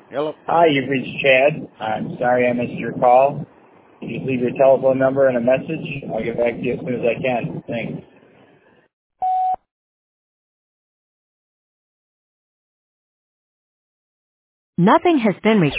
Hello. Hi, you've reached Chad. I'm sorry I missed your call. If you leave your telephone number and a message, I'll get back to you as soon as I can. Thanks. Nothing has been recorded.